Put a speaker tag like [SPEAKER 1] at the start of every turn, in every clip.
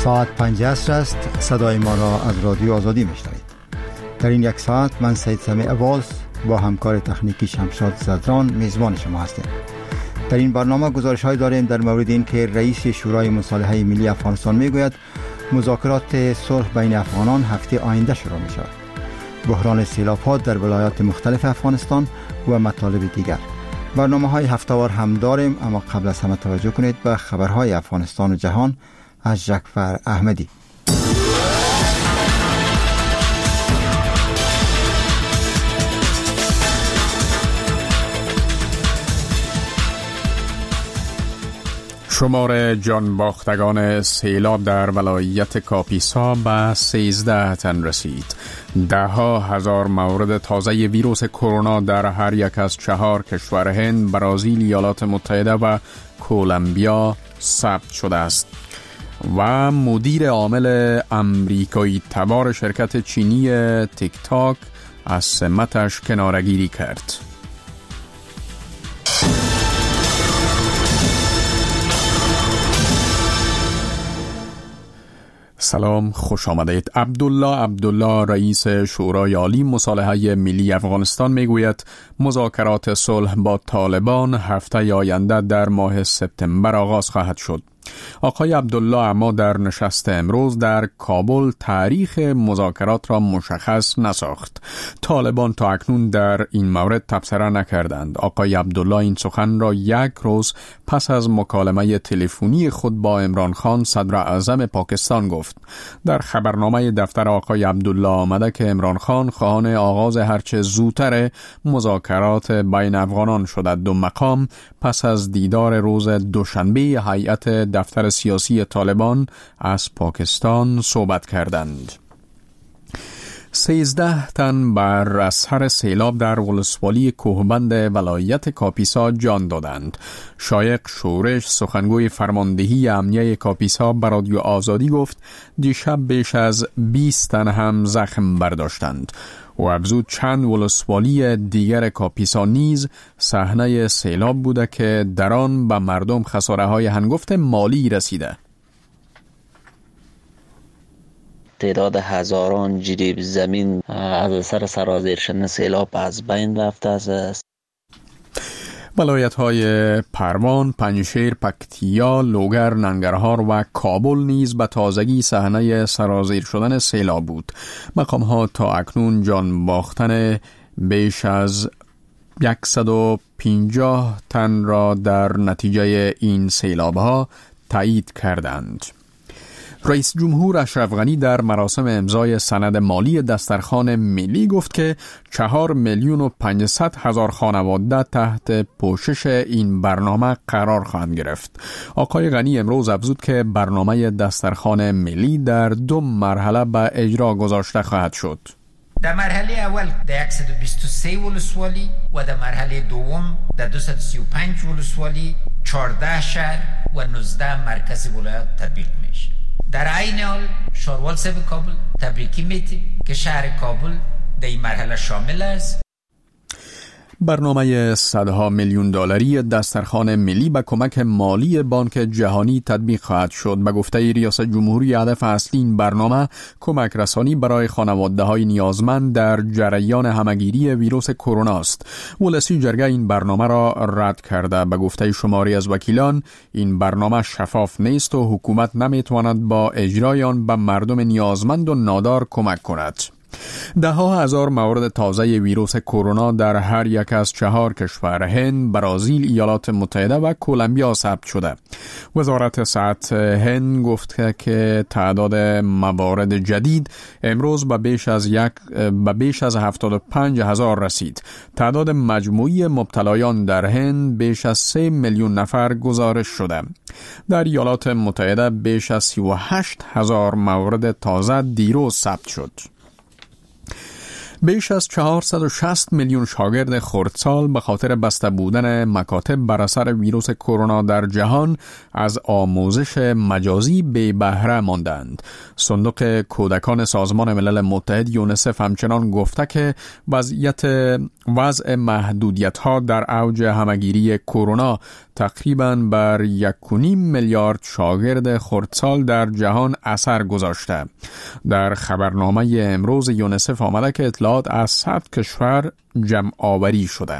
[SPEAKER 1] ساعت 5 عصر است. صدای ما را از رادیو آزادی میشنوید. در این یک ساعت من سید سمیع عباس با همکار تکنیکی شمشاد زدران میزبان شما هستیم. در این برنامه گزارش‌هایی داریم در مورد این که رئیس شورای مصالحه ملی افغانستان میگوید مذاکرات صلح بین افغانان هفته آینده شروع می شود. بحران سیلاب‌ها در ولایات مختلف افغانستان و مطالب دیگر. برنامه‌های هفته‌وار هم داریم، اما قبل از همه توجه کنید به خبرهای افغانستان و جهان از جعفر احمدی.
[SPEAKER 2] شمار جان باختگان سیلاب در ولایت کاپیسا به 13 تن رسید. ده‌ها هزار مورد تازه ویروس کرونا در هر یک از 4 کشور هند، برزیل، ایالات متحده و کلمبیا ثبت شده است. و مدیر عامل امریکایی تبار شرکت چینی تیک تاک از سمتش کناره‌گیری کرد. سلام، خوش آمدید. عبدالله رئیس شورای عالی مصالحه ملی افغانستان میگوید مذاکرات صلح با طالبان هفته آینده در ماه سپتامبر آغاز خواهد شد. آقای عبدالله اما در نشست امروز در کابل تاریخ مذاکرات را مشخص نساخت. طالبان تا اکنون در این مورد تبصره نکردند. آقای عبدالله این سخن را یک روز پس از مکالمه تلفنی خود با عمران خان صدر اعظم پاکستان گفت. در خبرنامه دفتر آقای عبدالله آمده که عمران خان خواهان آغاز هرچه زودتر مذاکرات بین افغانان شدند. دو مقام پس از دیدار روز دوشنبه هیئت دفتر سیاسی طالبان از پاکستان صحبت کردند. 13 تن بر اثر سیلاب در ولسوالی کوهبند ولایت کاپیسا جان دادند. شایق شورش، سخنگوی فرماندهی امنیه کاپیسا، به رادیو آزادی گفت دیشب بیش از 20 تن هم زخم برداشتند. و افزود چند ولسوالی دیگر کاپیسا نیز صحنه سیلاب بوده که در آن به مردم خساره‌های هنگفت مالی رسیده.
[SPEAKER 3] تعداد هزاران جریب زمین از اثر سرازیر شدن سیلاب از بین رفته است.
[SPEAKER 2] ولایت‌های پروان، پنجشیر، پکتیا، لوگر، ننگرهار و کابل نیز به تازگی صحنه سرازیر شدن سیلاب بود. مقام‌ها تا اکنون جان باختن بیش از 150 تن را در نتیجه این سیلاب‌ها تایید کردند. رئیس جمهور اشرف غنی در مراسم امضای سند مالی دسترخوان ملی گفت که 4,500,000 خانواده تحت پوشش این برنامه قرار خواهند گرفت. آقای غنی امروز افزود که برنامه دسترخوان ملی در 2 مرحله به اجرا گذاشته خواهد شد.
[SPEAKER 4] در مرحله اول در 123 ولسوالی و در مرحله دوم در 235 ولسوالی 14 شهر و 19 مرکز ولایت تطبیق میشه. در عین حال شاروال صاحب کابل تبریکی میتی که شهر کابل در این مرحله شامل است.
[SPEAKER 2] برنامه صدها میلیون دلاری دسترخوان ملی به کمک مالی بانک جهانی تطبیق خواهد شد. به گفته ریاست جمهوری هدف اصلی این برنامه کمک رسانی برای خانواده‌های نیازمند در جریان همه‌گیری ویروس کرونا است. ولسی جرگه این برنامه را رد کرده. به گفته شماری از وکیلان این برنامه شفاف نیست و حکومت نمیتواند با اجرای آن به مردم نیازمند و نادار کمک کند. ده‌ها هزار مورد تازه ویروس کرونا در هر یک از 4 کشور هند، برزیل، ایالات متحده و کلمبیا ثبت شده. وزارت صحت هند گفت که تعداد موارد جدید امروز به بیش از 75,000 رسید. تعداد مجموعی مبتلایان در هند بیش از 3 میلیون نفر گزارش شده. در ایالات متحده بیش از 38,000 مورد تازه دیروز ثبت شد. بیش از 460 میلیون شاگرد خردسال به خاطر بسته بودن مکاتب بر اثر ویروس کرونا در جهان از آموزش مجازی بی بهره ماندند. صندوق کودکان سازمان ملل متحد یونیسف همچنان گفته که وضع محدودیت‌ها در اوج همه‌گیری کرونا تقریباً بر 1.5 میلیارد شاگرد خردسال در جهان اثر گذاشته. در خبرنامه امروز یونسف آمده که اطلاعات از 100 کشور جمع آوری شده.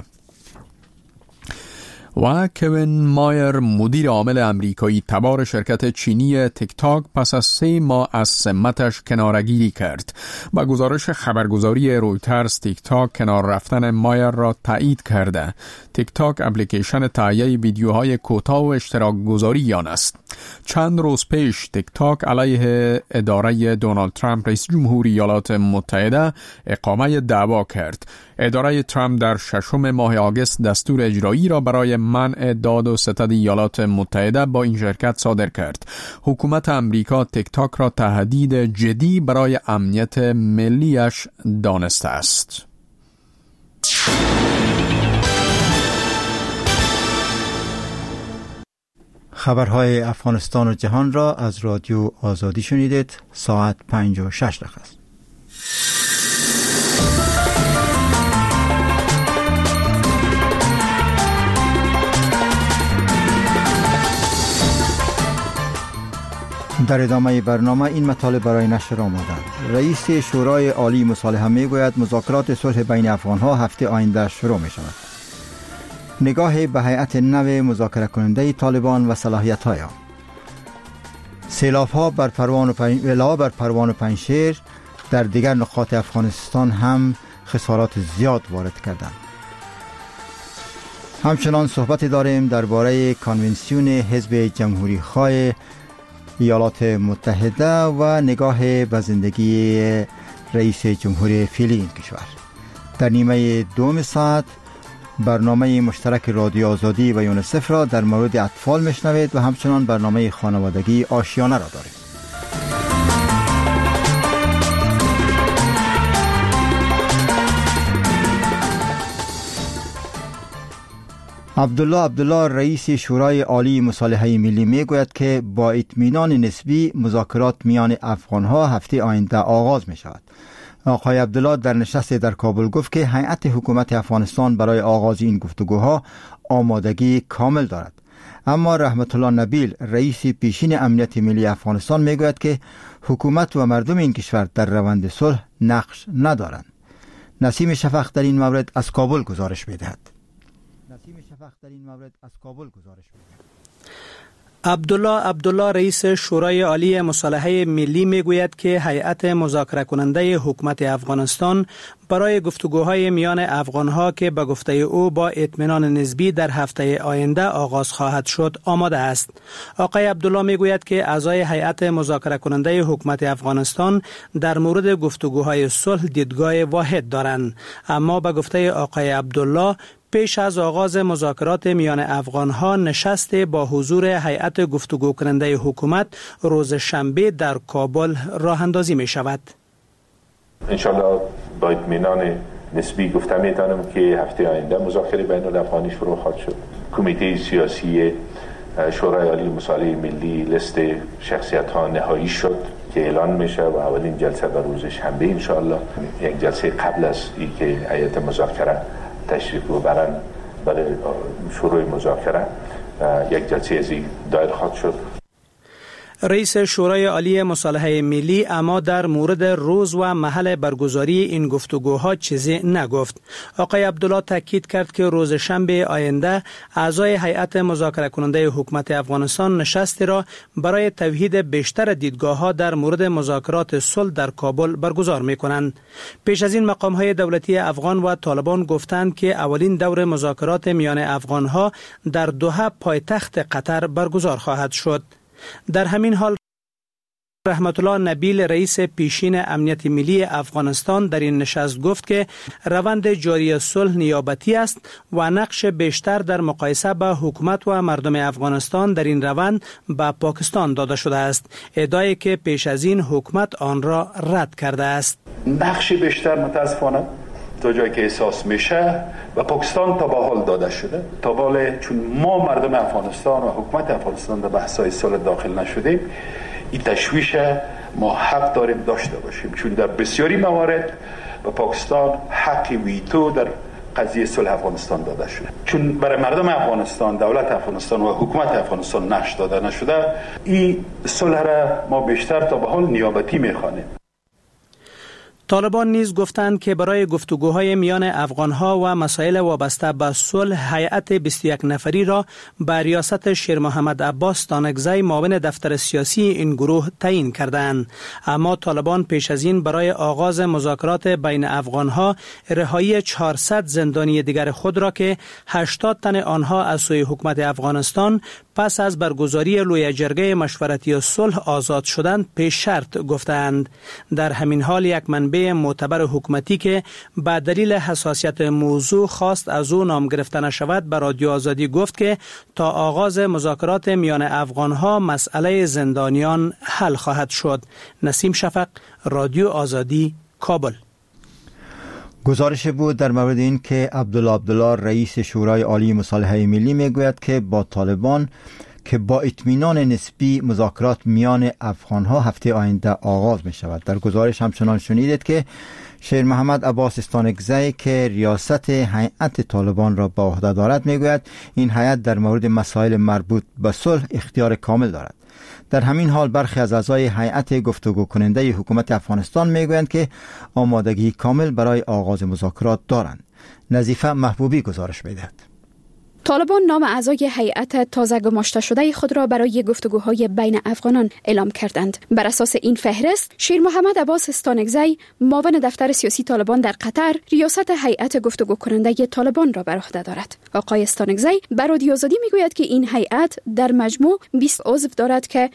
[SPEAKER 2] و کوین مایر مدیر عامل امریکایی تبار شرکت چینی تیک تاک پس از 3 ماه از سمتش کنارگیری کرد. با گزارش خبرگزاری رویترز تیک تاک کنار رفتن مایر را تایید کرده. تیک تاک اپلیکیشن تهیه ویدیوهای کوتاه و اشتراک گذاری آن است. چند روز پیش تیک تاک علیه اداره دونالد ترامپ رئیس جمهوری ایالات متحده اقامه دعوا کرد. اداره ترامپ در 6 ماه آگوست دستور اجرایی را برای منع داد و ستد ایالات متحده با این شرکت صادر کرد. حکومت امریکا تیک تاک را تهدید جدی برای امنیت ملیش دانسته است.
[SPEAKER 1] خبرهای افغانستان و جهان را از رادیو آزادی شنیدید. ساعت 5:06 است. در ادامه برنامه این مطالب برای نشر آمدند. رئیس شورای عالی مصالحه میگوید مذاکرات صلح بین افغانها هفته آینده شروع می شود. نگاه به هیئت نو مذاکره کننده طالبان و صلاحیت های آن. سیلاب ها بر پروان و پنجشیر در دیگر نقاط افغانستان هم خسارات زیاد وارد کردند. همچنان صحبت داریم درباره کانونسیون حزب جمهوری خواه ایالات متحده و نگاه به زندگی رئیس جمهور فعلی این کشور. در نیمه دوم ساعت برنامه مشترک رادیو آزادی و یونسف را در مورد اطفال میشنوید و همچنان برنامه خانوادگی آشیانه را داریم. عبدالله رئیس شورای عالی مصالحه ملی میگوید که با اطمینان نسبی مذاکرات میان افغانها هفته آینده آغاز می شود. آقای عبدالله در نشست در کابل گفت که هیئت حکومت افغانستان برای آغاز این گفتگوها آمادگی کامل دارد. اما رحمت الله نبیل رئیس پیشین امنیت ملی افغانستان میگوید که حکومت و مردم این کشور در روند صلح نقش ندارند. نسیم شفق در این مورد از کابل گزارش میدهد.
[SPEAKER 5] عبدالله رئیس شورای عالی مصالحه ملی میگوید که هیئت مذاکره کننده حکومت افغانستان برای گفتگوهای میان افغانها که به گفته او با اطمینان نسبی در هفته آینده آغاز خواهد شد آماده است. آقای عبدالله میگوید که اعضای هیئت مذاکره کننده حکومت افغانستان در مورد گفتگوهای صلح دیدگاه واحد دارند، اما به گفته آقای عبدالله پیش از آغاز مذاکرات میان افغانها نشست با حضور هیئت گفتگو کننده حکومت روز شنبه در کابل راه اندازی می شود.
[SPEAKER 6] انشالله با اطمینان نسبی گفته میتونم که هفته آینده مذاکره بین الافغانی شروع خواهد شد. کمیته سیاسی شورای عالی مصالحه ملی لیست شخصیت ها نهایی شد که اعلان میشه و اولین جلسه در روز شنبه انشالله، یک جلسه قبل از اینکه هیئت مذاکره تشریف ببرن برای شروع مذاکره، یک جلسه ازی دایر خواهد شد.
[SPEAKER 5] رئیس شورای عالی مصالحه ملی اما در مورد روز و محل برگزاری این گفتگوها چیزی نگفت. آقای عبدالله تاکید کرد که روز شنبه آینده اعضای هیئت مذاکره کننده حکومت افغانستان نشستی را برای توحید بیشتر دیدگاه‌ها در مورد مذاکرات صلح در کابل برگزار می‌کنند. پیش از این مقام‌های دولتی افغان و طالبان گفتند که اولین دور مذاکرات میان افغان‌ها در دوحه پایتخت قطر برگزار خواهد شد. در همین حال رحمت الله نبیل رئیس پیشین امنیت ملی افغانستان در این نشست گفت که روند جاری صلح نیابتی است و نقش بیشتر در مقایسه با حکومت و مردم افغانستان در این روند به پاکستان داده شده است، ادعایی که پیش از این حکومت آن را رد کرده است.
[SPEAKER 7] نقش بیشتر متاسفانه تا جایی که احساس میشه و پاکستان تا به حال داده شده، تا بالا چون ما مردم افغانستان و حکومت افغانستان در بحث‌های صلح داخل نشدیم، این تشویش ما حق داریم داشته باشیم، چون در بسیاری موارد به پاکستان حق ویتو در قضیه صلح افغانستان داده شده. چون برای مردم افغانستان، دولت افغانستان و حکومت افغانستان نقش داده نشده، این صلح را ما بیشتر تا به حال نیابتی میخوانیم.
[SPEAKER 5] طالبان نیز گفتند که برای گفتگوهای میان افغانها و مسائل وابسته به صلح هیئت 21 نفری را به ریاست شیر محمد عباس ستانکزی معاون دفتر سیاسی این گروه تعیین کردند. اما طالبان پیش از این برای آغاز مذاکرات بین افغانها رهایی 400 زندانی دیگر خود را که 80 تن آنها از سوی حکومت افغانستان پس از برگزاری لوی جرگه مشورتی صلح آزاد شدند پیش شرط گفتند. در همین حال یک منبع معتبر حکومتی که به دلیل حساسیت موضوع خواست از او نام گرفته نشود به رادیو آزادی گفت که تا آغاز مذاکرات میان افغانها مسئله زندانیان حل خواهد شد. نسیم شفق، رادیو آزادی، کابل.
[SPEAKER 1] گزارش بود در مورد این که عبدالله رئیس شورای عالی مصالحه ملی میگوید که با طالبان که با اطمینان نسبی مذاکرات میان افغانها هفته آینده آغاز می شود. در گزارش همچنان شنیدید که شیر محمد عباس ستانکزی که ریاست هیئت طالبان را به عهده دارد میگوید این هیئت در مورد مسائل مربوط به صلح اختیار کامل دارد. در همین حال برخی از اعضای هیئت گفتگو کننده حکومت افغانستان میگویند که آمادگی کامل برای آغاز مذاکرات دارند. نظیفه محبوبی گزارش میدهد.
[SPEAKER 8] طالبان نام اعضای هیئت تازه گماشته شده خود را برای گفتگوهای بین افغانان اعلام کردند. بر اساس این فهرست، شیر محمد عباس ستانکزی معاون دفتر سیاسی طالبان در قطر ریاست هیئت گفتگو کننده طالبان را بر عهده دارد. آقای ستانکزی بر رادیو آزادی میگوید که این هیئت در مجموع 20 عضو دارد که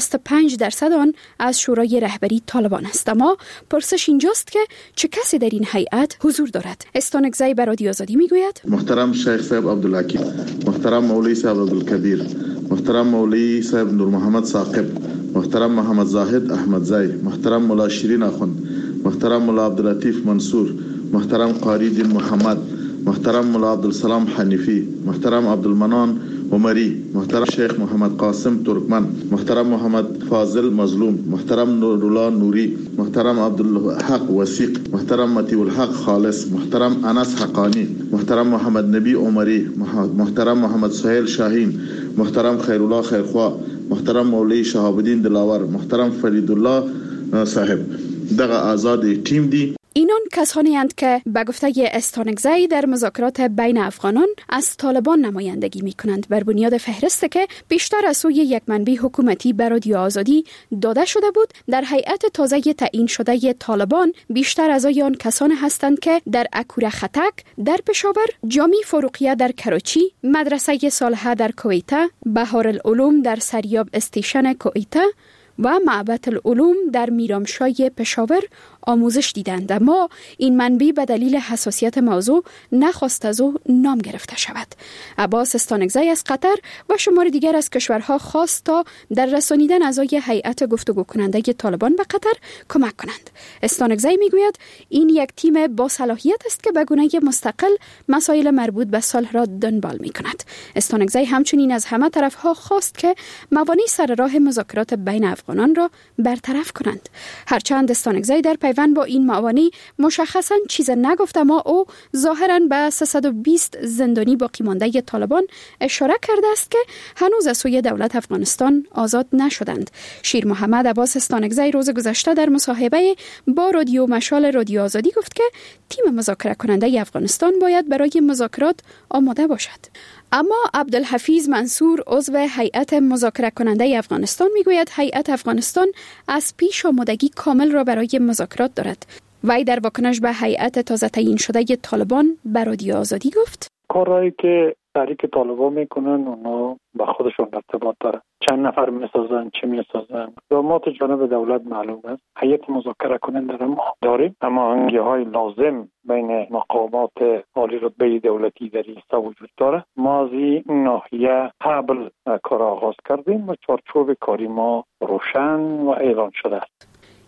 [SPEAKER 8] 65% آن از شورای رهبری طالبان است. اما پرسش اینجاست که چه کسی در این هیئت حضور دارد؟ ستانکزی بر رادیو آزادی میگوید:
[SPEAKER 9] محترم شیخ صاحب عبدالحکیم، محترم مولوی صاحب عبدالکبیر، محترم مولوی صاحب نور محمد ثاقب، محترم محمد زاهد احمدزی، محترم مولا شیرین اخوند، محترم مولا عبداللطیف منصور، محترم قاری دین محمد، محترم مولا عبدالسلام حنیفی، محترم عبدالمنان عمری، محترم شیخ محمد قاسم ترکمن، محترم محمد فاضل مظلوم، محترم نورالله نوری، محترم عبدالحق وثیق، محترم مطیع الحق خالص، محترم انس حقانی، محترم محمد نبی عمری، محترم محمد سهیل شاهین، محترم خیرالله خیرخوا، محترم مولوی شهاب الدین دلاور، محترم فریدالله صاحب. دغه آزاد تیم دی.
[SPEAKER 8] اینان کسانی اند که به گفته ستانکزی در مذاکرات بین افغانان از طالبان نمایندگی می کنند. بر بنیاد فهرستی که بیشتر از سوی یک منبع حکومتی بر رادیو آزادی داده شده بود، در هیئت تازه تعیین شده طالبان بیشتر اعضای آن کسانی هستند که در اکوره خطک در پشاور، جامی فروغیه در کراچی، مدرسه صالحه در کویته، بهارالعلوم در سریاب استیشن کویته و معبد العلوم در میرامشای پشاور آموزش دیدند. اما این منبع به دلیل حساسیت موضوع نخواست از او نام گرفته شود. عباس ستانکزی از قطر و شمار دیگر از کشورها خواست تا در رسانیدن اعضای هیئت گفتگو کننده طالبان به قطر کمک کنند. ستانکزی میگوید این یک تیم با صلاحیت است که به گونه مستقل مسائل مربوط به صلح را دنبال میکند. ستانکزی همچنین از همه طرفها خواست که موانع سر راه مذاکرات بین افغانان را برطرف کنند. هرچند ستانکزی در پیوند با این موانع مشخصاً چیز نگفت، اما او ظاهراً به 320 زندانی باقی مانده طالبان اشاره کرده است که هنوز از سوی دولت افغانستان آزاد نشدند. شیر محمد عباس ستانکزی روز گذشته در مصاحبه با رادیو مشال رادیو آزادی گفت که تیم مذاکره کننده افغانستان باید برای مذاکرات آماده باشد. اما عبدالحفیظ منصور عضو هیئت مذاکره کننده افغانستان میگوید هیئت افغانستان از پیش آمادگی کامل را برای مذاکرات دارد. وی در واکنش به هیئت تازه تعیین شده طالبان به رادیو آزادی گفت:
[SPEAKER 10] کارهایی که تحریک طالبان میکنن اونا با خودشون ارتباط داره. چند نفر میسازن، چه میسازن، اقدامات جانب دولت معلوم است. هیئت مذاکره کننده را ما داریم، اما هماهنگی‌های لازم بین مقامات عالی رتبه دولتی در ایستا وجود داره. ما از این ناحیه قبل کار آغاز کردیم و چارچوب کاری ما روشن و اعلان شده است.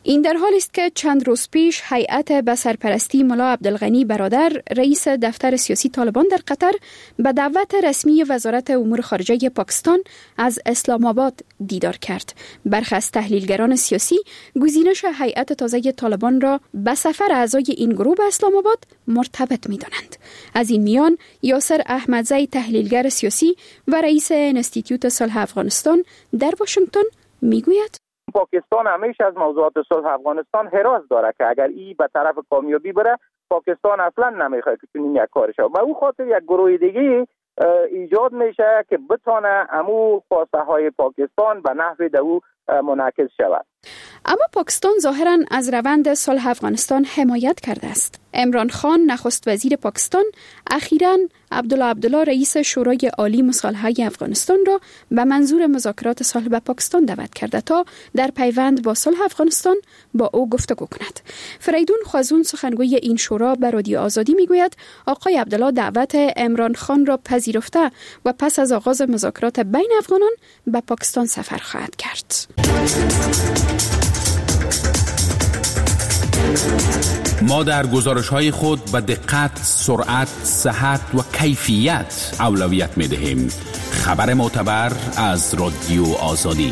[SPEAKER 8] این در حالی است که چند روز پیش هیئت به سرپرستی ملا عبدالغنی برادر رئیس دفتر سیاسی طالبان در قطر به دعوت رسمی وزارت امور خارجه پاکستان از اسلام آباد دیدار کرد. برخی از تحلیلگران سیاسی گزینش هیئت تازه طالبان را به سفر اعضای این گروه به اسلام آباد مرتبط می‌دانند. از این میان یاسر احمدزی تحلیلگر سیاسی و رئیس انستیتوت صلح افغانستان در واشنگتن میگوید
[SPEAKER 11] پاکستان همیشه از موضوعات صلح افغانستان حراس داره که اگر این به طرف کامیابی بره پاکستان اصلا نمیخواد که چنین یک کارش شه. به او خاطر یک گروه دیگه ایجاد میشه که بتونه امو خواسته های پاکستان به نحو دو منعکس شود.
[SPEAKER 8] اما پاکستان ظاهراً از روند صلح افغانستان حمایت کرده است. عمران خان نخست وزیر پاکستان اخیراً عبدالله رئیس شورای عالی مصالحه افغانستان را به منظور مذاکرات صلح به پاکستان دعوت کرده تا در پیوند با صلح افغانستان با او گفتگو کند. فریدون خوازون سخنگوی این شورا به رادیو آزادی میگوید آقای عبدالله دعوت عمران خان را پذیرفته و پس از آغاز مذاکرات بین افغانان به پاکستان سفر خواهد کرد.
[SPEAKER 12] ما در گزارش‌های خود به دقت، سرعت، صحت و کیفیت اولویت می‌دهیم. خبر معتبر از رادیو آزادی.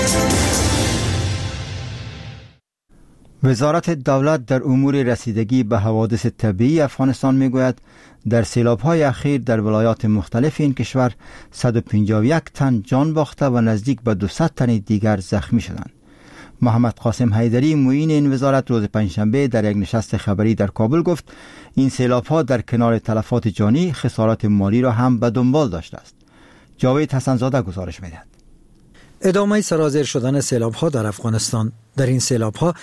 [SPEAKER 1] وزارت دولت در امور رسیدگی به حوادث طبیعی افغانستان میگوید در سیلاب‌های اخیر در ولایات مختلف این کشور 151 تن جان باخته و نزدیک به 200 تن دیگر زخمی شدند. محمد قاسم حیدری معین این وزارت روز پنجشنبه در یک نشست خبری در کابل گفت این سیلاب‌ها در کنار تلفات جانی خسارات مالی را هم به دنبال داشته است. جاوید حسنزاده گزارش می‌دهد.
[SPEAKER 13] ادامه سرازیر شدن سیلاب‌ها در افغانستان. در این سیلاب‌ها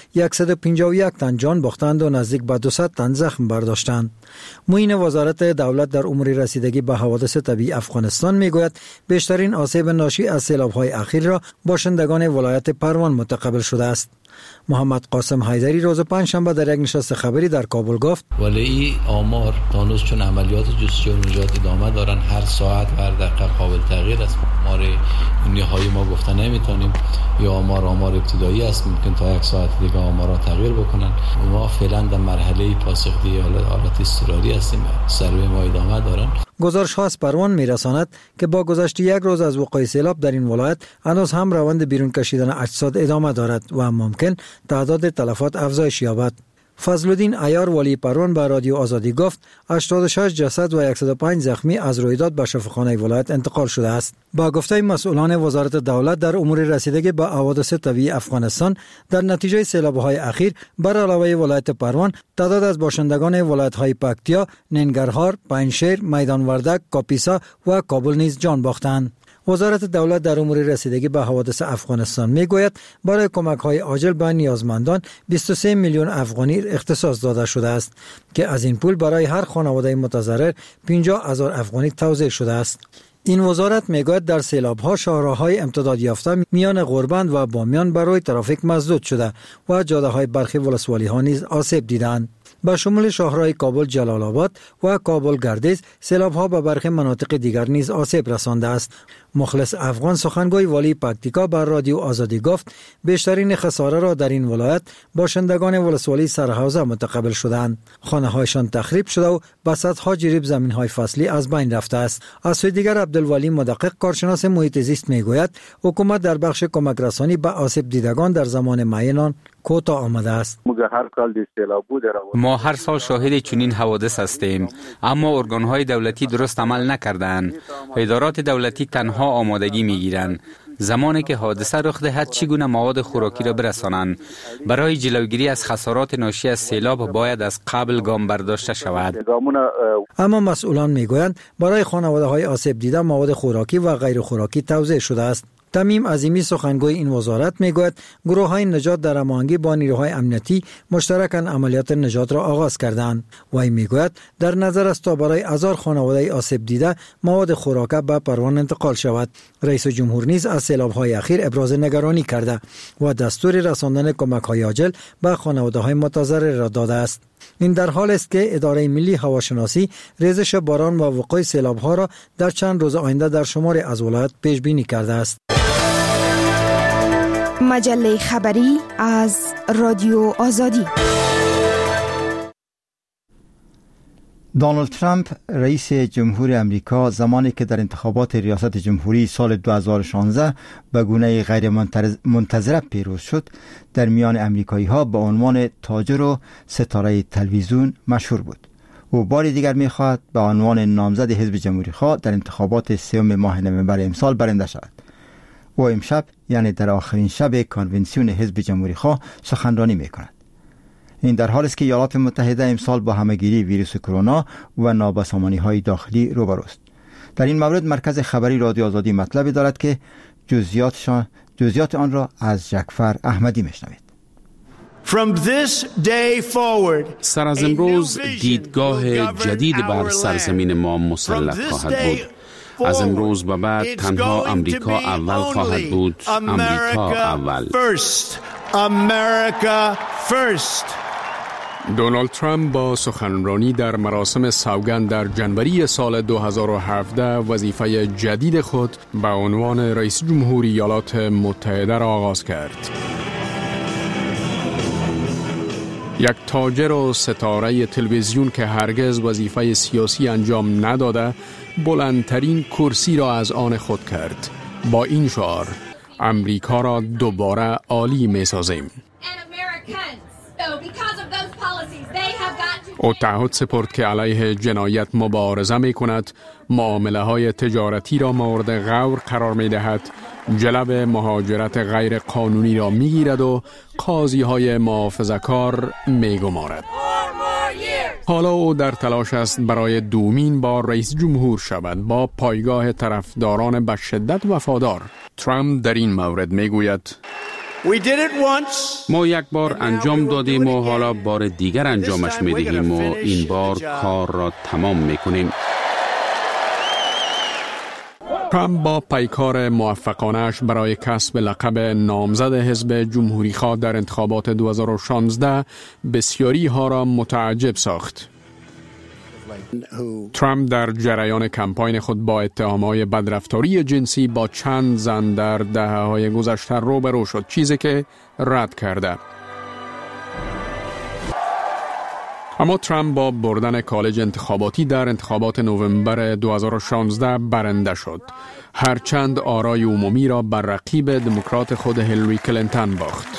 [SPEAKER 13] 151 تن جان باختند و نزدیک به 200 تن زخم برداشتند. معین وزارت دولت در امور رسیدگی به حوادث طبیعی افغانستان میگوید بیشترین آسیب ناشی از سیلاب‌های اخیر را باشندگان ولایت پروان متقبل شده است. محمد قاسم حیدری روز پنجشنبه در یک نشست خبری در کابل گفت
[SPEAKER 14] ولی این آمار تانوز چون عملیات جستجو و نجات ادامه دارن هر ساعت و هر دقیقه قابل تغییر است. آمار نهایی ما گفته نمیتونیم یا آمار ابتدایی است، ممکن تا یک ساعت دیگه آمارا تغییر بکنن. ما فعلا در مرحله پاسخگویی حالت اضطراری هستیم، سروی ما ادامه دارن.
[SPEAKER 13] گزارش ها از پروان میرساند که با گذشت یک روز از وقوع سیلاب در این ولایت هنوز هم روند بیرون کشیدن اجساد ادامه دارد و ممکن تعداد تلفات افزایش یابد. فضلالدین عیار والی پروان به رادیو آزادی گفت 86 جسد و 105 زخمی از رویداد به شفاخانه ولایت انتقال شده است. با گفته مسئولان وزارت دولت در امور رسیدگی به حوادث طبیعی افغانستان در نتیجه سیلاب‌های اخیر بر علاوه ولایت پروان تعداد از باشندگان ولایت‌های پکتیا، ننگرهار، پنجشیر، میدان وردک، کاپیسا و کابل نیز جان باختند. وزارت دولت در امور رسیدگی به حوادث افغانستان میگوید برای کمک‌های عاجل به نیازمندان 23 میلیون افغانی اختصاص داده شده است که از این پول برای هر خانواده متضرر 50,000 افغانی توزیع شده است. این وزارت میگوید در سیلاب‌ها شاهراه‌های امتداد یافته میان غربند و بامیان برای ترافیک مسدود شده و جاده‌های برخی ولسوالی‌ها نیز آسیب دیدند. به شمول شاهراه کابل جلال آباد و کابل گردیز سیلاب‌ها به برخی مناطق دیگر نیز آسیب رسانده است. مخلص افغان سخنگوی والی پکتیکا بر رادیو آزادی گفت بیشترین خساره را در این ولایت باشندگان ولسوالی سرحوزه متقبل شدند. خانه‌هایشان تخریب شده و به صدها جریب زمین‌های فصلی از بین رفته است. از سوی دیگر عبدالولی مدقق کارشناس محیط زیست میگوید حکومت در بخش کمک رسانی به آسیب دیدگان در زمان معین کوتاه آمده است.
[SPEAKER 15] ما هر سال شاهد چنین حوادث هستیم، اما ارگان‌های دولتی درست عمل نکردند. ادارات دولتی تنها آمادگی می‌گیرند زمانی که حادثه رخ دهد چگونه مواد خوراکی را برسانند. برای جلوگیری از خسارات ناشی از سیلاب باید از قبل گام برداشته شود.
[SPEAKER 13] اما مسئولان میگویند برای خانواده‌های آسیب دیده مواد خوراکی و غیر خوراکی توزیع شده است. تمیم عظیمی سخنگوی این وزارت میگوید گروه‌های نجات در هماهنگی با نیروهای امنیتی مشترکاً عملیات نجات را آغاز کردند. وی میگوید در نظر است تا برای 1000 خانواده آسیب دیده مواد خوراکی به پروان انتقال شود. رئیس جمهور نیز از سیلاب‌های اخیر ابراز نگرانی کرده و دستور رساندن کمک‌های عاجل به خانواده‌های متضرر را داده است. این در حال است که اداره ملی هواشناسی ریزش باران و وقوع سیلاب‌ها را در چند روز آینده در شماری از ولایات پیش بینی کرده است.
[SPEAKER 16] مجله خبری از رادیو آزادی.
[SPEAKER 1] دونالد ترامپ رئیس جمهور امریکا زمانی که در انتخابات ریاست جمهوری سال 2016 به گونه غیر منتظره پیروز شد، در میان امریکایی ها به عنوان تاجر و ستاره تلویزیون مشهور بود. او بار دیگر می‌خواهد به عنوان نامزد حزب جمهوری خواه در انتخابات سوم ماه نوامبر امسال برنده شود. او امشب یعنی در آخرین شب کانونسیون حزب جمهوری خواه سخنرانی می‌کند. این در حالی است که ایالات متحده امسال با همه‌گیری ویروس کرونا و نابسامانی‌های داخلی روبروست. در این مورد مرکز خبری رادیو آزادی مطلبی دارد که جزئیات آن را از جعفر احمدی میشنوید.
[SPEAKER 12] سر از امروز دیدگاه جدید بر سرزمین ما مسلط خواهد بود. از امروز به بعد تنها امریکا اول خواهد بود. امریکا اول.
[SPEAKER 2] دونالد ترامپ با سخنرانی در مراسم سوگند در جنوری سال 2017 وظیفه جدید خود به عنوان رئیس جمهور ایالات متحده را آغاز کرد. یک تاجر و ستاره تلویزیون که هرگز وظیفه سیاسی انجام نداده، بلندترین کرسی را از آن خود کرد. با این شعار: امریکا را دوباره عالی می سازیم. او تعهد سپرد که علیه جنایت مبارزه می کند، معامله های تجارتی را مورد غور قرار می دهد، جلب مهاجرت غیر قانونی را می گیرد و قاضی های محافظه‌کار می گمارد. حالا او در تلاش است برای دومین بار رئیس جمهور شود با پایگاه طرفداران به شدت وفادار. ترامپ در این مورد می گوید:
[SPEAKER 12] ما یک بار انجام دادیم و حالا بار دیگر انجامش می دهیم و این بار کار را تمام می کنیم.
[SPEAKER 2] ترامپ با پیکار موفقانش برای کسب لقب نامزد حزب جمهوری خواه در انتخابات 2016 بسیاری ها را متعجب ساخت. ترامپ در جریان کمپاین خود با اتهام‌های بدرفتاری جنسی با چند زن در دهه‌های گذشته روبرو شد، چیزی که رد کرده. اما ترامپ با بردن کالج انتخاباتی در انتخابات نوامبر 2016 برنده شد، هرچند آرای عمومی را بر رقیب دموکرات خود هیلاری کلینتون باخت.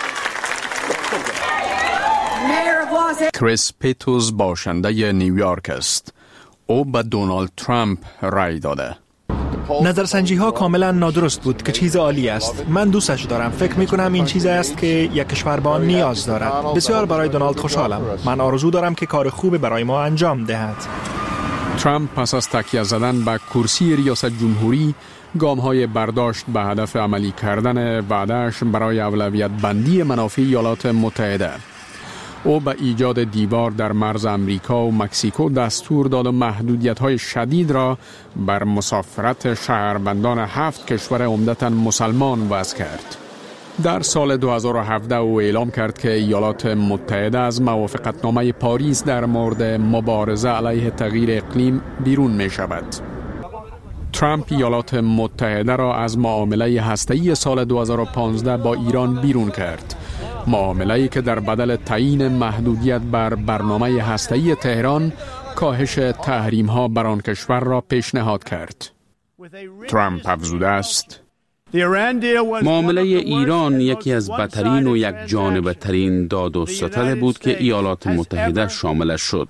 [SPEAKER 2] کریس پیتوز باشنده نیویورک است. او به دونالد ترامپ رای داده.
[SPEAKER 17] نظرسنجی ها کاملا نادرست بود که چیز عالی است. من دوستش دارم. فکر می کنم این چیز است که یک کشور به آن نیاز دارد. بسیار برای دونالد خوشحالم. من آرزو دارم که کار خوب برای ما انجام دهد.
[SPEAKER 2] ترامپ پس از تکیه زدن به کرسی ریاست جمهوری، گام‌های برداشت به هدف عملی کردن وعده‌اش برای اولویت بندی منافع ایالات متحده. او به ایجاد دیوار در مرز امریکا و مکزیکو دستور داد و محدودیت‌های شدید را بر مسافرت شهروندان 7 کشور عمدتاً مسلمان وضع کرد. در سال 2017 او اعلام کرد که ایالات متحده از موافقتنامه پاریس در مورد مبارزه علیه تغییر اقلیم بیرون می شود. ترامپ ایالات متحده را از معامله هسته‌ای سال 2015 با ایران بیرون کرد. معامله‌ای که در بدل تعیین محدودیت بر برنامه هسته‌ای تهران، کاهش تحریم‌ها بر آن کشور را پیشنهاد کرد. ترامپ افزوده است:
[SPEAKER 12] معامله ایران یکی از بدترین و یک جانبه ترین داد و ستد بود که ایالات متحده شاملش شد.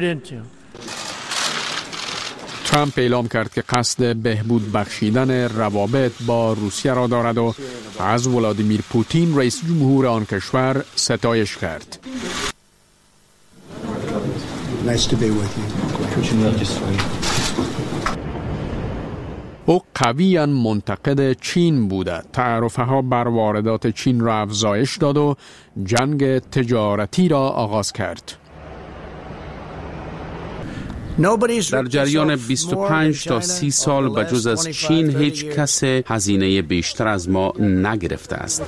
[SPEAKER 2] ترامپ اعلام کرد که قصد بهبود بخشیدن روابط با روسیه را دارد و از ولادیمیر پوتین رئیس جمهور آن کشور ستایش کرد. او قویاً منتقد چین بوده، تعرفه‌ها بر واردات چین را افزایش داد و جنگ تجارتی را آغاز کرد.
[SPEAKER 12] در جریان 25 تا 30 سال به جز از چین هیچ کس هزینه بیشتر از ما نگرفته است.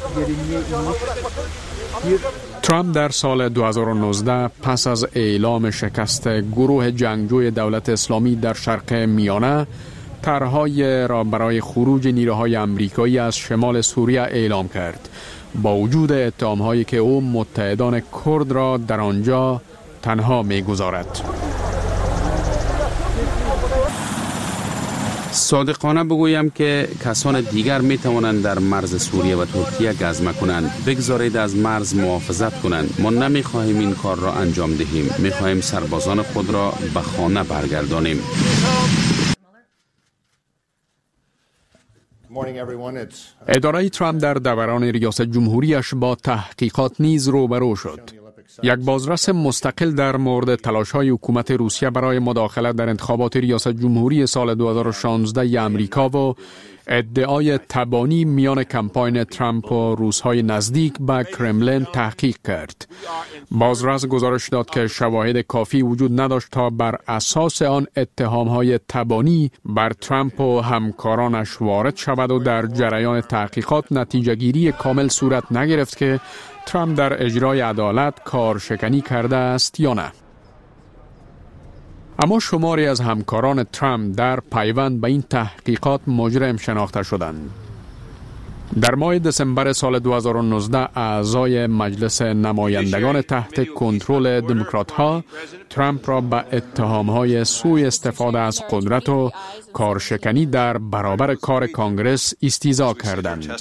[SPEAKER 2] ترامپ در سال 2019 پس از اعلام شکست گروه جنگجوی دولت اسلامی در شرق میانه، طرح‌های را برای خروج نیروهای آمریکایی از شمال سوریه اعلام کرد، با وجود اتهام‌هایی که او متحدان کرد را در آنجا تنها می‌گذارد.
[SPEAKER 12] صادقانه بگویم که کسان دیگر می توانند در مرز سوریه و ترکیه گزمه کنند. بگذارید از مرز محافظت کنند. ما نمی خواهیم این کار را انجام دهیم. می خواهیم سربازان خود را به خانه برگردانیم.
[SPEAKER 2] اداره ترامپ در دوران ریاست جمهوریش با تحقیقات نیز روبرو شد. یک بازرس مستقل در مورد تلاش‌های حکومت روسیه برای مداخلت در انتخابات ریاست جمهوری سال 2016 امریکا و ادعای تبانی میان کمپاین ترامپ و روس‌های نزدیک به کرملین تحقیق کرد. بازرس گزارش داد که شواهد کافی وجود نداشت تا بر اساس آن اتهام‌های تبانی بر ترامپ و همکارانش وارد شود و در جریان تحقیقات نتیجه‌گیری کامل صورت نگرفت که ترامپ در اجرای عدالت کارشکنی کرده است یا نه. اما شماری از همکاران ترامپ در پیوند به این تحقیقات مجرم شناخته شدند. در ماه دسامبر سال 2019 اعضای مجلس نمایندگان تحت کنترل دموکرات‌ها ترامپ را به اتهام‌های سوء استفاده از قدرت و کارشکنی در برابر کار کانگرس استیضاح کردند.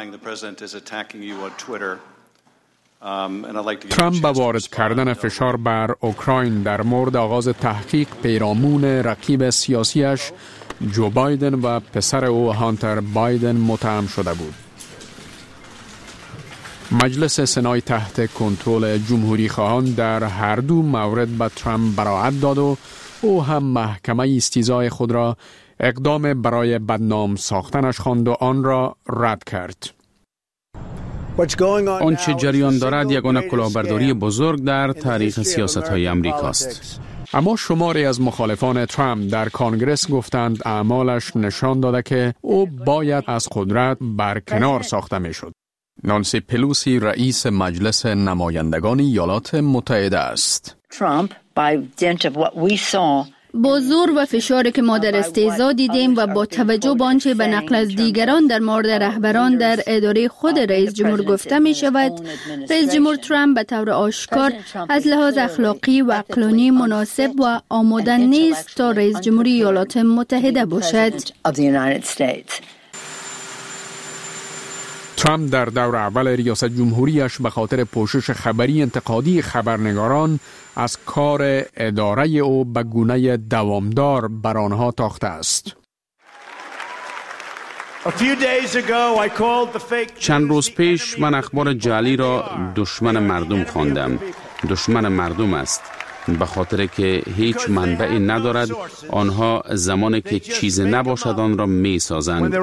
[SPEAKER 2] ترامپ با وارد کردن فشار بر اوکراین در مورد آغاز تحقیق پیرامون رقیب سیاسیش جو بایدن و پسر او هانتر بایدن متهم شده بود. مجلس سنای تحت کنترل جمهوری خواهان در هر دو مورد به ترامپ براعت داد و او هم محکمه استیضاح خود را اقدام برای بدنام ساختنش خواند و آن را رد کرد.
[SPEAKER 12] آنچه جریان دارد یگانه کلاهبرداری بزرگ در تاریخ سیاست‌های امریکاست.
[SPEAKER 2] اما شماری از مخالفان ترامپ در کانگرس گفتند اعمالش نشان داده که او باید از قدرت برکنار ساخته میشد. نانسی پلوسی رئیس مجلس نمایندگان ایالات متحده است.
[SPEAKER 18] با زور و فشاری که ما در استیضاح دیدیم و با توجه به آنچه به نقل از دیگران در مورد رهبران در اداره خود رئیس جمهور گفته می شود، رئیس جمهور ترامپ به طور آشکار از لحاظ اخلاقی و عقلانی مناسب و آماده نیست تا رئیس جمهوری ایالات متحده باشد.
[SPEAKER 2] ترامپ در دور اول ریاست جمهوریش به خاطر پوشش خبری انتقادی خبرنگاران از کار اداره او به گونه دوامدار بر آنها تاخته است.
[SPEAKER 12] چند روز پیش من اخبار جعلی را دشمن مردم خواندم. دشمن مردم است. به خاطر که هیچ منبعی ندارد، آنها زمانی که چیز نباشد آن را می سازند.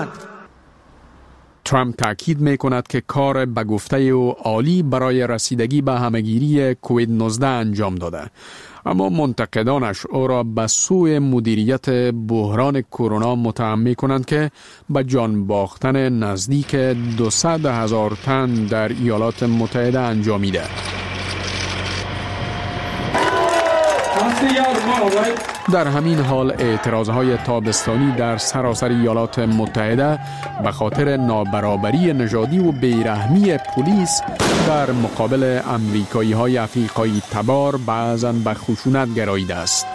[SPEAKER 2] ترامپ تأکید می کند که کار به گفته او عالی برای رسیدگی به همهگیری کووید 19 انجام داده، اما منتقدانش او را به سوء مدیریت بحران کرونا متهم می کنند که به جان باختن نزدیک 200,000 تن در ایالات متحده انجامیده. در همین حال اعتراضهای تابستانی در سراسر ایالات متحده به خاطر نابرابری نژادی و بیرحمی پلیس در مقابل امریکایی‌های افریقایی تبار بعضاً به خشونت گراییده است.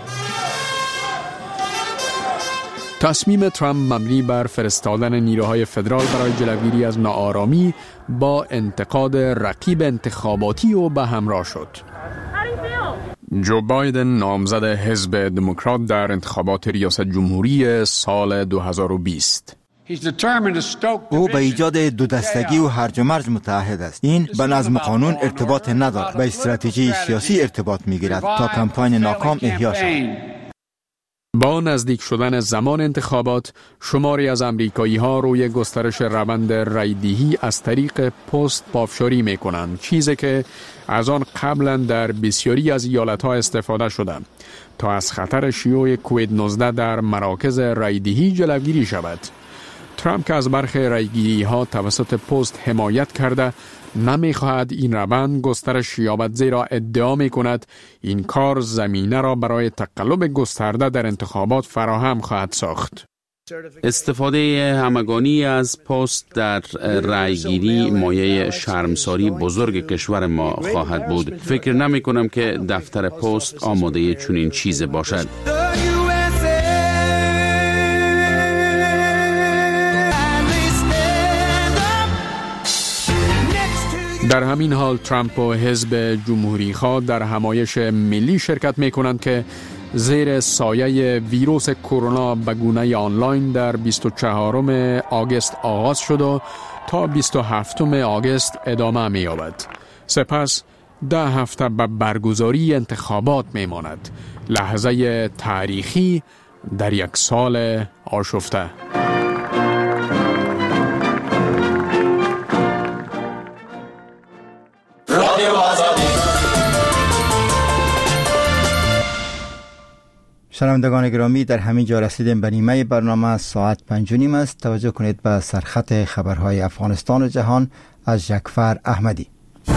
[SPEAKER 2] تصمیم ترامپ مبنی بر فرستادن نیروهای فدرال برای جلوگیری از ناآرامی با انتقاد رقیب انتخاباتی او به همراه شد. جو بایدن نامزد حزب دموکرات در انتخابات ریاست جمهوری سال 2020.
[SPEAKER 1] او به ایجاد دو دستگی و هرج و مرج متعهد است. این به نظم قانون ارتباط ندارد، به استراتژی سیاسی ارتباط میگیرد تا کمپاین ناکام احیا شود.
[SPEAKER 2] با نزدیک شدن زمان انتخابات، شماری از امریکایی‌ها روی گسترش روند رایدهی از طریق پست پافشاری می‌کنند، چیزی که از آن قبلا در بسیاری از ایالت‌ها استفاده شده تا از خطر شیوع کووید 19 در مراکز رایدهی جلوگیری شود. ترامپ که از برخی رایگیری ها توسط پست حمایت کرده نمیخواهد این روند گسترش یابد، زیرا ادعا می کند این کار زمینه را برای تقلب گسترده در انتخابات فراهم خواهد ساخت.
[SPEAKER 12] استفاده همگانی از پست در رایگیری مایه شرمساری بزرگ کشور ما خواهد بود. فکر نمی کنم که دفتر پست آماده چنین چیز باشد.
[SPEAKER 2] در همین حال ترامپ و حزب جمهوری خواه در همایش ملی شرکت می کنند که زیر سایه ویروس کرونا به گونه آنلاین در 24 آگوست آغاز شد و تا 27 آگوست ادامه می یابد. سپس 10 هفته به برگزاری انتخابات می ماند. لحظه تاریخی در یک سال آشفته.
[SPEAKER 1] شنوندگان گرامی، در همین جا رسیدیم به نیمه برنامه. ساعت 5:30 است. توجه کنید به سرخط خبرهای افغانستان و جهان از جعفر احمدی.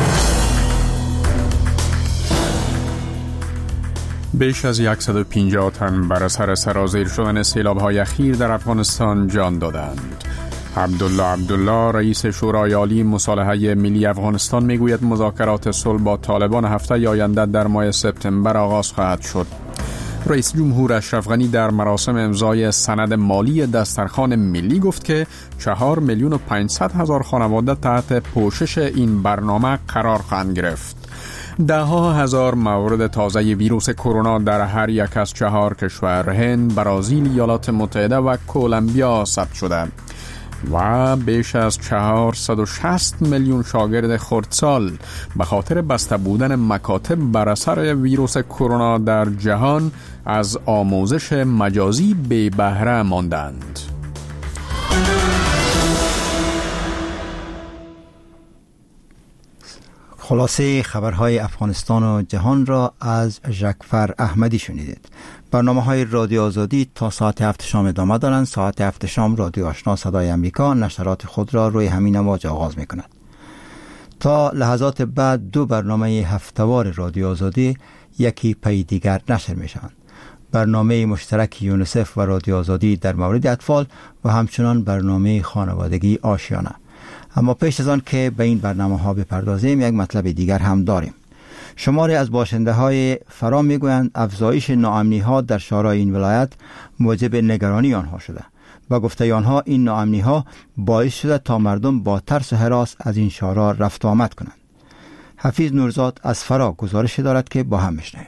[SPEAKER 2] بیش از 150 تن بر اثر سرازیر شدن سیلاب‌های اخیر در افغانستان جان دادند. عبدالله رئیس شورای عالی مصالحه ملی افغانستان میگوید مذاکرات صلح با طالبان هفته آینده در ماه سپتامبر آغاز خواهد شد. رئیس جمهور اشرف غنی در مراسم امضای سند مالی دسترخوان ملی گفت که 4,500,000 خانواده تحت پوشش این برنامه قرار خواهند گرفت. ده‌ها هزار مورد تازه ویروس کرونا در هر یک از 4 کشور هند، برزیل، ایالات متحده و کلمبیا ثبت شده و بیش از 460 میلیون شاگرد خردسال به خاطر بسته بودن مکاتب بر اثر ویروس کرونا در جهان از آموزش مجازی بی بهره ماندند.
[SPEAKER 1] خلاصه خبرهای افغانستان و جهان را از جعفر احمدی شنیدید. برنامه‌های رادیو آزادی تا ساعت 7 شام ادامه دارند. ساعت 7 شام رادیو آشنا صدای امریکا نشرات خود را روی همین امواج آغاز می‌کند. تا لحظات بعد 2 برنامه هفته‌وار رادیو آزادی یکی پی دیگر نشر می‌شوند. برنامه مشترک یونیسف و رادیو آزادی در مورد اطفال و همچنان برنامه خانوادگی آشیانه. اما پیش از آن که به این برنامه‌ها بپردازیم، یک مطلب دیگر هم داریم. شماری از باشنده‌های فرا می‌گویند افزایش ناامنی‌ها در شهرهای این ولایت موجب نگرانی آنها شده. با گفته آنها این ناامنی‌ها باعث شده تا مردم با ترس و هراس از این شهرها رفت و آمد کنند. حفیظ نورزاد از فرا گزارش دارد که با هم می‌شنویم.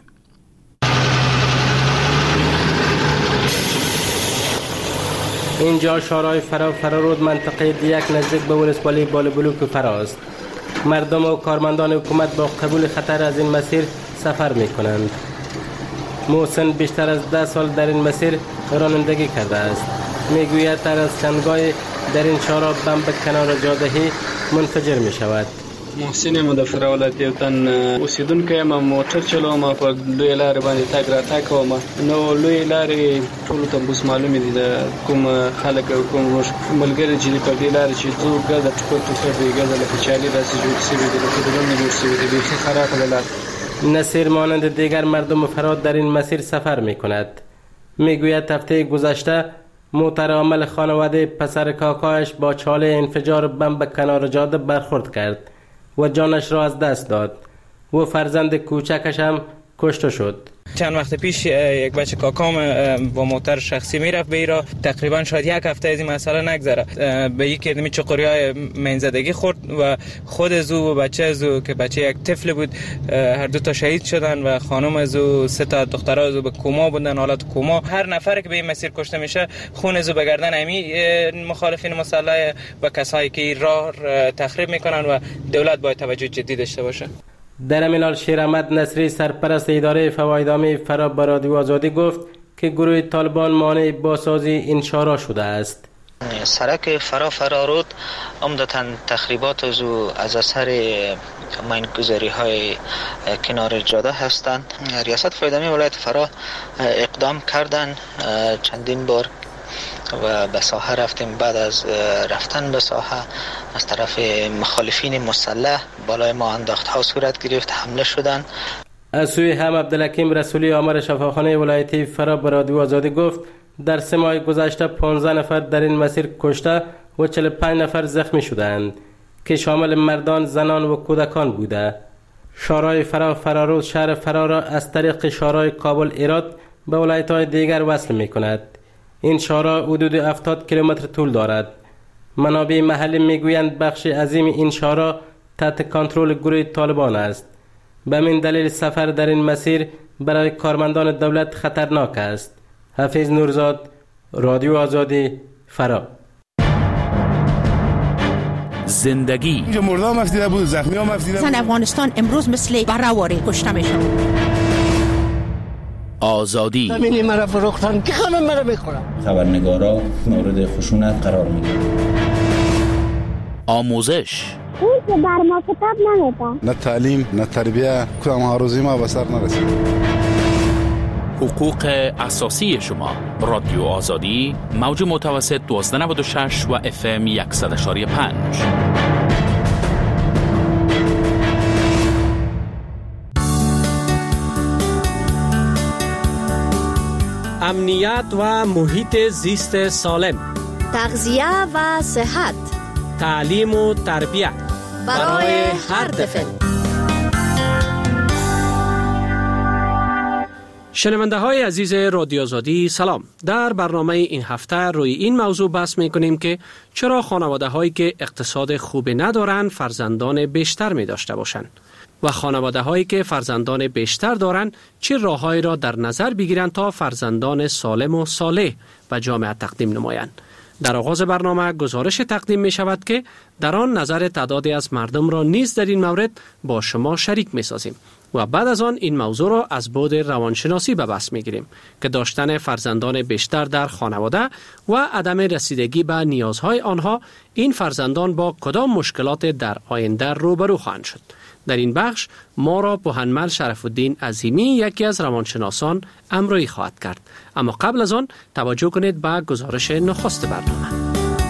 [SPEAKER 19] اینجا شهرهای فرارود منطقه دیک نزدیک به ولسوالی بالابلوک فراست. مردم و کارمندان حکومت با قبول خطر از این مسیر سفر می کنند. محسن بیشتر از 10 سال در این مسیر رانندگی کرده است. می گوید تر از چندگاه در این شهرها بم به کنار جادهی منفجر می شود.
[SPEAKER 20] محسن مدفر ولایت یو تن اوسیدونکو یم، موټر چلوم، په لوی لارې باندې تګ راتګ کوم. نو لوی لارې ټولو ته اوس معلومې دي د کوم خلک کوم ملګري چې په دې لارې چې څو ګرځه ټوکر دی ګرځه لکه چالي داسې جوړ شوي دي، لکه دلونه جوړ شوي دي، بیخي خرابه ده لار.
[SPEAKER 19] نصیر مانند دیگر مردم فراد در این مسیر سفر می کند. می گوید هفته گذشته موتر عامل خانواده پسر کاکایش با چاله انفجار بم به کنار جاده برخورد کرد و جانش را از دست داد و فرزند کوچکش هم کشته شد.
[SPEAKER 21] چند وقت پیش یک بچه کاکام با موتر شخصی میرفت به ایران. تقریبا شاید 1 هفته از این مسئله نگذره، به یک کدمی چقریای منزدگی خورد و خود از او و بچه از او که بچه یک طفل بود هر دو تا شهید شدن و خانم از او 3 تا دخترها از او به کوما بودن، حالت کوما. هر نفری که به این مسیر کشته میشه خون از او به گردن امی مخالفین مسلح و کسایی که راه تخریب میکنن و دولت باید توجه جدی داشته باشه.
[SPEAKER 19] در همین حال شیر احمد نصری سرپرست اداره فوایدامه فرا به رادیو آزادی گفت که گروه طالبان مانع بازسازی این شهرها شده است.
[SPEAKER 22] سرک فرارود عمدتاً تخریبات از اثر ماینگذاری های کنار جاده هستند. ریاست فوایدامه ولایت فرا اقدام کردند، چندین بار و به ساحه رفتیم. بعد از رفتن به ساحه از طرف مخالفین مسلح بالای ما انداخت‌ها صورت گرفت، حمله شدند.
[SPEAKER 19] از سوی هم عبدالحکیم رسولی آمر شفاخانه ولایتی فرا به رادیو آزادی گفت در 3 ماه گذشته 15 نفر در این مسیر کشته و 45 نفر زخمی شدند که شامل مردان، زنان و کودکان بوده. شورای فرارود شهر فرا را از طریق شورای کابل ایراد به ولایت‌های دیگر وصل می‌کند. این شورا حدود 70 کیلومتر طول دارد. منابع محلی میگویند بخش عظیم این شورا تحت کنترل گروه طالبان است. به همین دلیل سفر در این مسیر برای کارمندان دولت خطرناک است. حفیظ نورزاد، رادیو آزادی، فرا.
[SPEAKER 3] زندگی
[SPEAKER 4] مردم افتیده بود، زخمی هم افتیده بود.
[SPEAKER 23] زن افغانستان امروز مثل برهواری کشته میشن.
[SPEAKER 3] آزادی
[SPEAKER 24] همینی مرا فروختن که همه مرا میخورن.
[SPEAKER 25] خبرنگارا مورد خشونت قرار میگیرن.
[SPEAKER 3] آموزش
[SPEAKER 26] اون که بر ما کتاب نمیده.
[SPEAKER 4] نه تعلیم نه تربیه، کدام هاروزی ما به سر نرسید.
[SPEAKER 3] حقوق اساسی شما. رادیو آزادی، موج متوسط 1296 و FM 100.5.
[SPEAKER 5] امنیت و محیط زیست سالم،
[SPEAKER 27] تغذیه و صحت،
[SPEAKER 5] تعلیم و تربیت
[SPEAKER 27] برای هر طفل.
[SPEAKER 5] شنونده های عزیز رادیو آزادی سلام. در برنامه این هفته روی این موضوع بحث میکنیم که چرا خانواده هایی که اقتصاد خوبی ندارند فرزندان بیشتر می داشته باشند و خانواده هایی که فرزندان بیشتر دارند چه راههایی را در نظر بگیرند تا فرزندان سالم و صالح و جامعه تقدیم نمایند. در آغاز برنامه گزارش تقدیم می شود که در آن نظر تعدادی از مردم را نیز در این مورد با شما شریک می سازیم و بعد از آن این موضوع را از بعد روانشناسی به بحث می گیریم که داشتن فرزندان بیشتر در خانواده و عدم رسیدگی به نیازهای آنها این فرزندان با کدام مشکلات در آینده روبرو خواهند شد. در این بخش ما را پوهنمل شرف الدین عظیمی یکی از روانشناسان همراهی خواهد کرد. اما قبل از آن توجه کنید به گزارش نخست برنامه.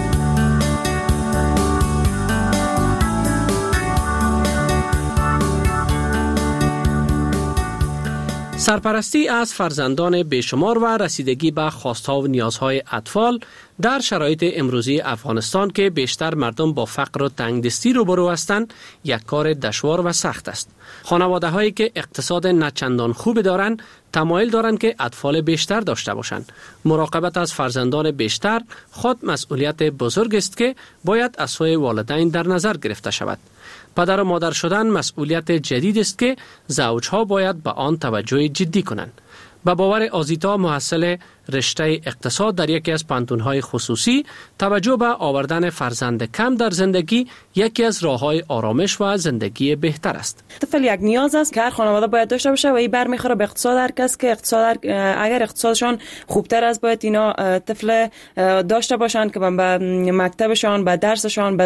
[SPEAKER 5] سرپرستی از فرزندان بیشمار و رسیدگی به خواستها و نیازهای اطفال در شرایط امروزی افغانستان که بیشتر مردم با فقر و تنگدستی روبرو هستند یک کار دشوار و سخت است. خانواده هایی که اقتصاد نچندان خوب دارند تمایل دارند که اطفال بیشتر داشته باشند. مراقبت از فرزندان بیشتر خود مسئولیت بزرگ است که باید از سوی والدین در نظر گرفته شود. پدر و مادر شدن مسئولیت جدید است که زوجها باید به آن توجه جدی کنند. به باور آزیتا محصل رشته اقتصاد در یکی از پانتون‌های خصوصی، توجه به آوردن فرزند کم در زندگی یکی از راه‌های آرامش و زندگی بهتر است.
[SPEAKER 28] طفل یک نیاز است که هر خانواده باید داشته باشه و این برمیخوره به اقتصاد هر کس که اگر اقتصادشان خوبتر است باید اینا طفل داشته باشند که به مکتبشان، به درسشان، به